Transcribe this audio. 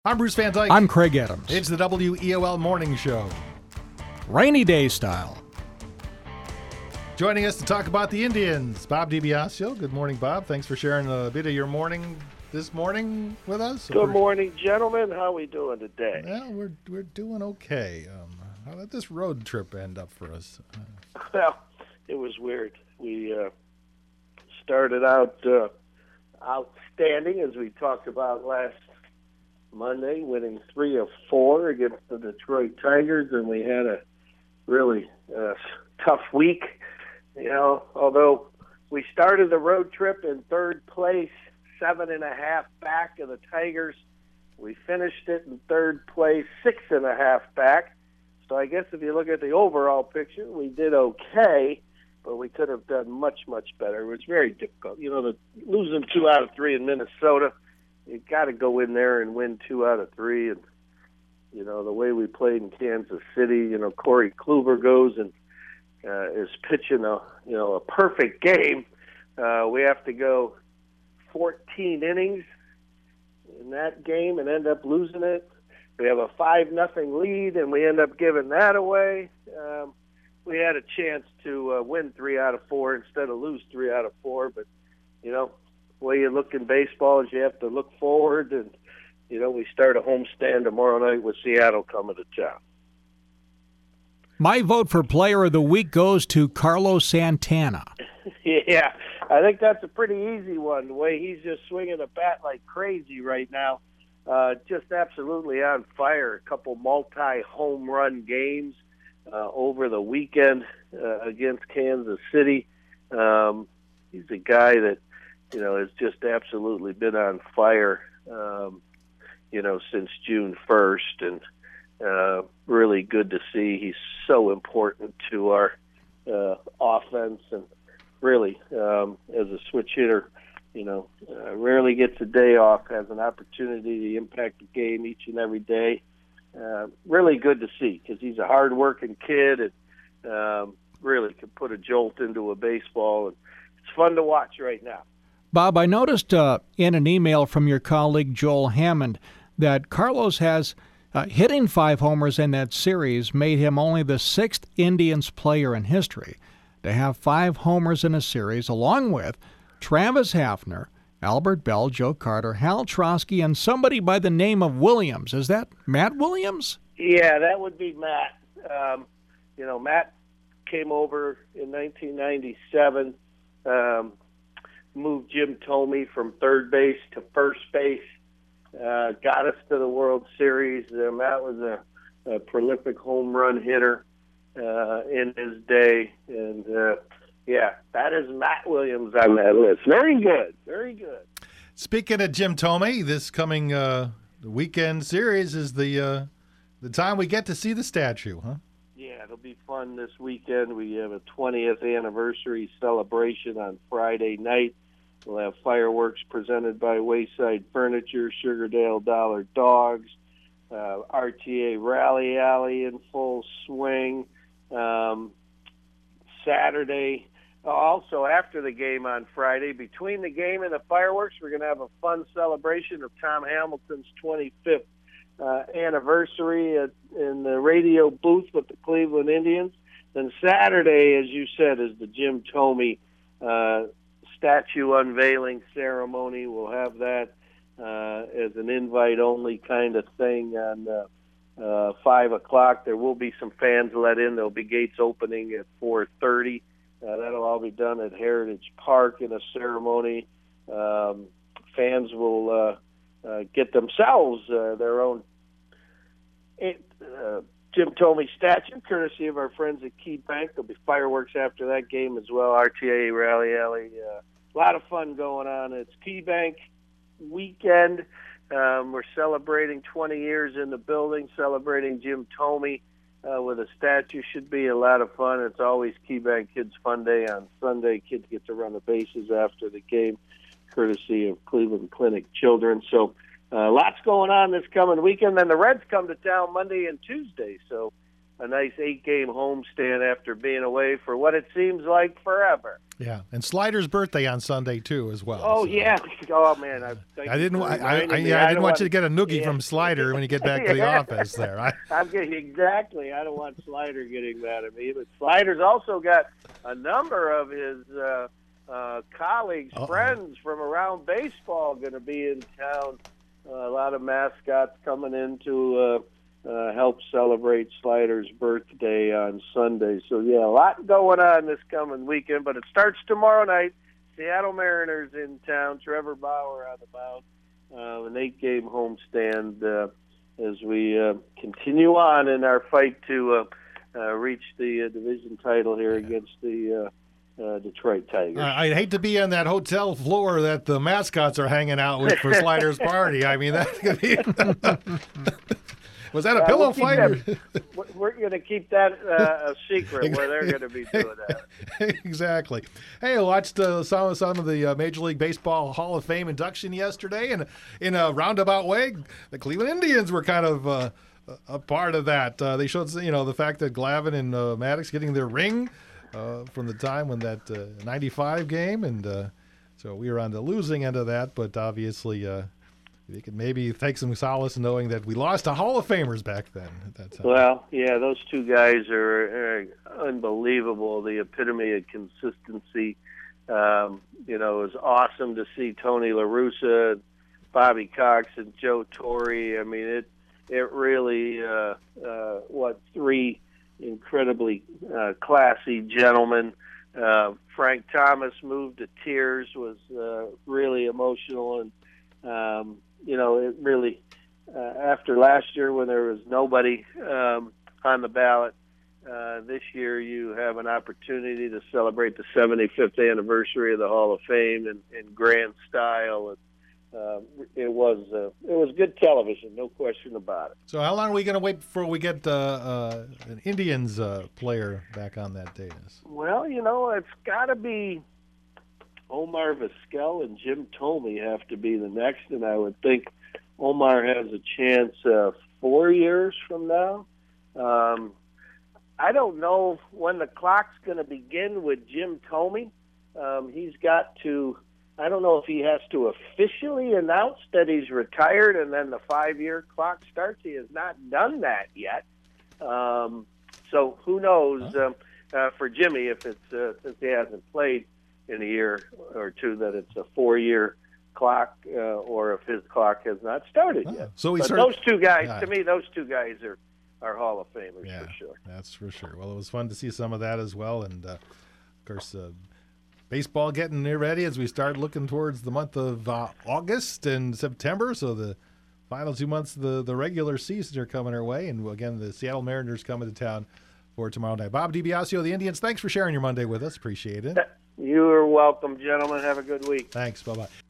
I'm Bruce Van Dyke. I'm Craig Adams. It's the WEOL Morning Show. Rainy day style. Joining us to talk about the Indians, Bob DiBiasio. Good morning, Bob. Thanks for sharing a bit of your morning this morning with us. Good morning, gentlemen. How are we doing today? Well, we're doing okay. How did this road trip end up for us? Well, it was weird. We started out outstanding, as we talked about last Monday, winning 3 of 4 against the Detroit Tigers, and we had a really tough week. You know, although we started the road trip in third place, 7.5 back of the Tigers, we finished it in third place, 6.5 back. So I guess if you look at the overall picture, we did okay, but we could have done much, much better. It was very difficult. You know, losing 2 out of 3 in Minnesota, you got to go in there and win 2 out of 3. And, you know, the way we played in Kansas City, you know, Corey Kluber goes and is pitching a perfect game. We have to go 14 innings in that game and end up losing it. We have a 5-0 lead, and we end up giving that away. We had a chance to win 3 out of 4 instead of lose 3 out of 4. But, you know, the way you look in baseball is you have to look forward. And, you know, we start a homestand tomorrow night with Seattle coming to town. My vote for player of the week goes to Carlos Santana. Yeah, I think that's a pretty easy one. The way he's just swinging a bat like crazy right now. Just absolutely on fire. A couple multi-home run games over the weekend against Kansas City. He's a guy that, you know, has just absolutely been on fire, you know, since June 1st. And really good to see. He's so important to our offense, and really, as a switch hitter, you know, rarely gets a day off, has an opportunity to impact the game each and every day. Really good to see, because he's a hard-working kid and really can put a jolt into a baseball, and it's fun to watch right now. Bob, I noticed in an email from your colleague Joel Hammond that Carlos has hitting 5 homers in that series made him only the 6th Indians player in history to have 5 homers in a series, along with Travis Hafner, Albert Bell, Joe Carter, Hal Trosky, and somebody by the name of Williams. Is that Matt Williams? Yeah, that would be Matt. You know, Matt came over in 1997, moved Jim Thome from third base to first base, got us to the World Series. Matt was a prolific home run hitter in his day, and yeah, that is Matt Williams on that list. Very good, very good. Speaking of Jim Thome, this coming weekend series is the time we get to see the statue, huh? Yeah, it'll be fun this weekend. We have a 20th anniversary celebration on Friday night. We'll have fireworks presented by Wayside Furniture, Sugardale Dollar Dogs, RTA Rally Alley in full swing. Saturday, also after the game on Friday, between the game and the fireworks, we're going to have a fun celebration of Tom Hamilton's 25th anniversary in the radio booth with the Cleveland Indians. Then Saturday, as you said, is the Jim Thome statue unveiling ceremony. We'll have that as an invite-only kind of thing on 5 o'clock. There will be some fans let in. There'll be gates opening at 4:30. That'll all be done at Heritage Park in a ceremony. Fans will get themselves their own Jim Thome statue, courtesy of our friends at Key Bank. There'll be fireworks after that game as well. RTA Rally Alley. A lot of fun going on. It's Key Bank weekend. We're celebrating 20 years in the building, celebrating Jim Thome with a statue. Should be a lot of fun. It's always Key Bank Kids Fun Day on Sunday. Kids get to run the bases after the game, courtesy of Cleveland Clinic Children. So lots going on this coming weekend. Then the Reds come to town Monday and Tuesday. So a nice 8-game homestand after being away for what it seems like forever. Yeah, and Slider's birthday on Sunday too, as well. Oh so. yeah! Oh man, I didn't want you to get a noogie from Slider when you get back to the office. There, I'm getting exactly. I don't want Slider getting mad at me, but Slider's also got a number of his colleagues, friends from around baseball, going to be in town. A lot of mascots coming in to help celebrate Slider's birthday on Sunday. So, yeah, a lot going on this coming weekend, but it starts tomorrow night. Seattle Mariners in town, Trevor Bauer on the mound, an 8-game homestand as we continue on in our fight to reach the division title here against the Detroit Tigers. I'd hate to be on that hotel floor that the mascots are hanging out with for Slider's party. I mean, that could be... Was that a pillow fight? We're going to keep that a secret where they're going to be doing that. Exactly. Hey, I watched some of the Major League Baseball Hall of Fame induction yesterday, and in a roundabout way, the Cleveland Indians were kind of a part of that. They showed, the fact that Glavine and Maddox getting their ring from the time when that 95 game, and so we were on the losing end of that, but obviously they could maybe take some solace knowing that we lost to Hall of Famers back then. At that time. Well, yeah, those two guys are unbelievable. The epitome of consistency. It was awesome to see Tony La Russa, Bobby Cox, and Joe Torre. I mean, it really three incredibly classy gentlemen. Frank Thomas moved to tears, was really emotional, and it really after last year when there was nobody on the ballot, this year you have an opportunity to celebrate the 75th anniversary of the Hall of Fame in grand style, and it was good television, no question about it. So how long are we going to wait before we get an Indians player back on that dais? Well, it's got to be Omar Vizquel and Jim Thome have to be the next, and I would think Omar has a chance 4 years from now. I don't know when the clock's going to begin with Jim Thome. He's got to, I don't know if he has to officially announce that he's retired and then the 5-year clock starts. He has not done that yet. So who knows for Jimmy if it's since he hasn't played in a year or two, that it's a 4-year clock, or if his clock has not started yet. So those two guys, to me, those two guys are Hall of Famers for sure. That's for sure. Well, it was fun to see some of that as well, and of course, baseball getting near ready as we start looking towards the month of August and September. So the final 2 months of the regular season are coming our way, and again, the Seattle Mariners coming to town for tomorrow night. Bob DiBiasio, the Indians, thanks for sharing your Monday with us. Appreciate it. You are welcome, gentlemen. Have a good week. Thanks. Bye-bye.